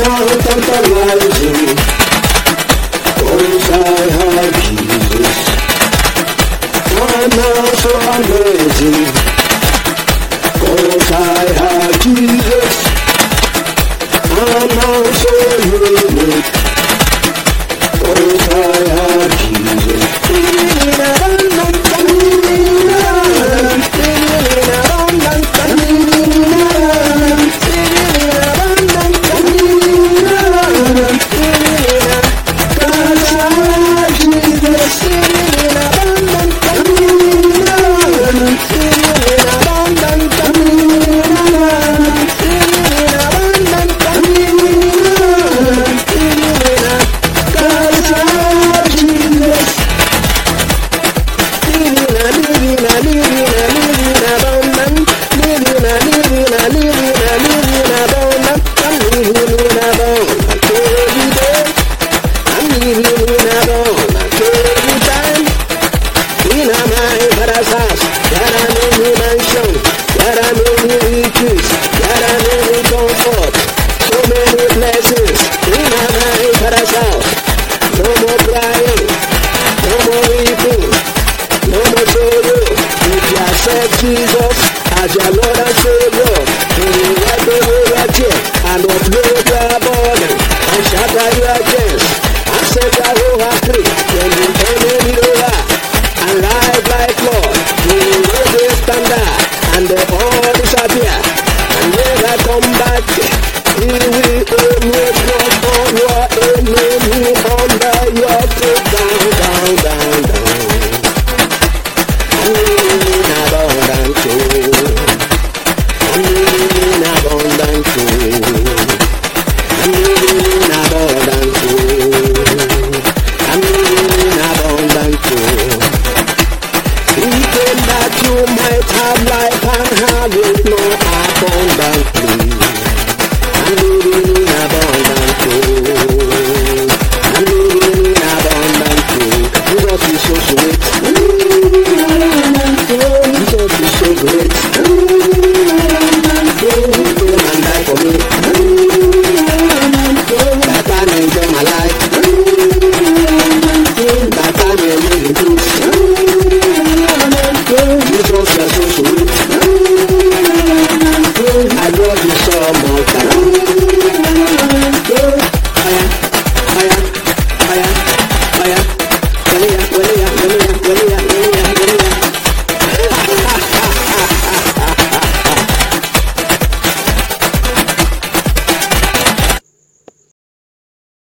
now tantalizing, 'cause I have Jesus. I'm now so amazing, 'cause I have Jesus. I'm now so unique, 'cause I have Jesus. Jesus as your Lord and Savior, He will wipe away your tears and upload your burden and shatter your chains and set your whole heart free. When you turn it over and life like Lord, He will raise a standard and the all disappear and never come back. He will always walk on your enemy under your foot, down, down, down, down. I'm in abundance.